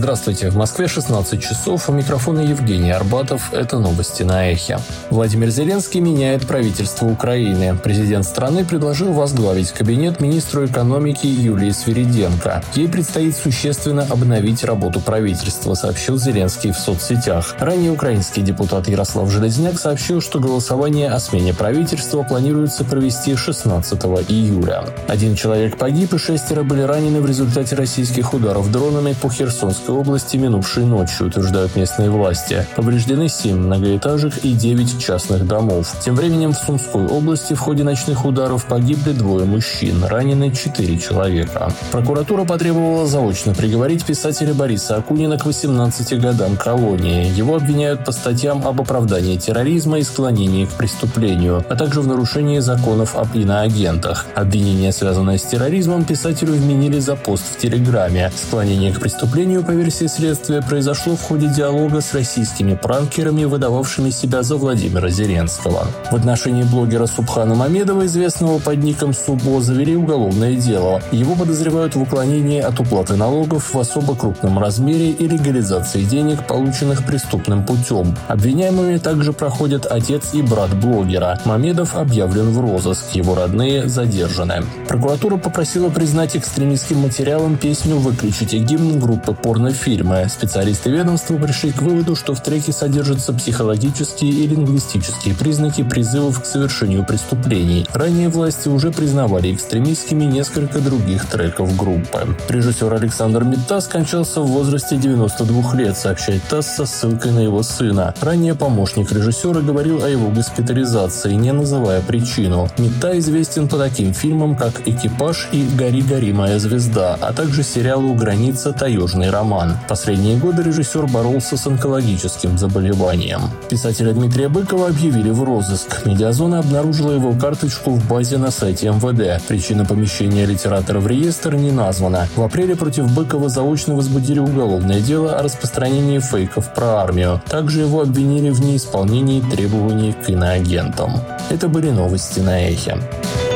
Здравствуйте, в Москве 16 часов, у микрофона Евгений Арбатов, это новости на Эхе. Владимир Зеленский меняет правительство Украины. Президент страны предложил возглавить кабинет министру экономики Юлии Свириденко. Ей предстоит существенно обновить работу правительства, сообщил Зеленский в соцсетях. Ранее украинский депутат Ярослав Железняк сообщил, что голосование о смене правительства планируется провести 16 июля. 1 человек погиб и 6 были ранены в результате российских ударов дронами по Херсонской области минувшей ночью, утверждают местные власти. Повреждены 7 многоэтажек и 9 частных домов. Тем временем в Сумской области в ходе ночных ударов погибли 2 мужчин, ранены 4 человека. Прокуратура потребовала заочно приговорить писателя Бориса Акунина к 18 годам колонии. Его обвиняют по статьям об оправдании терроризма и склонении к преступлению, а также в нарушении законов об иноагентах. Обвинение, связанное с терроризмом, писателю вменили за пост в Телеграме. Склонение к преступлению, по версии следствия, произошло в ходе диалога с российскими пранкерами, выдававшими себя за Владимира Зеленского. В отношении блогера Субхана Мамедова, известного под ником Субо, завели уголовное дело. Его подозревают в уклонении от уплаты налогов в особо крупном размере и легализации денег, полученных преступным путем. Обвиняемыми также проходят отец и брат блогера. Мамедов объявлен в розыск, его родные задержаны. Прокуратура попросила признать экстремистским материалом песню «Выключите гимн» группы порнофильмы. Специалисты ведомства пришли к выводу, что в треке содержатся психологические и лингвистические признаки призывов к совершению преступлений. Ранее власти уже признавали экстремистскими несколько других треков группы. Режиссер Александр Митта скончался в возрасте 92 лет, сообщает ТАСС со ссылкой на его сына. Ранее помощник режиссера говорил о его госпитализации, не называя причину. Митта известен по таким фильмам, как «Экипаж» и «Гори, гори, моя звезда», а также сериалу «Граница. Таежный роман». В последние годы режиссер боролся с онкологическим заболеванием. Писателя Дмитрия Быкова объявили в розыск. Медиазона обнаружила его карточку в базе на сайте МВД. Причина помещения литератора в реестр не названа. В апреле против Быкова заочно возбудили уголовное дело о распространении фейков про армию. Также его обвинили в неисполнении требований к иноагентам. Это были новости на Эхе.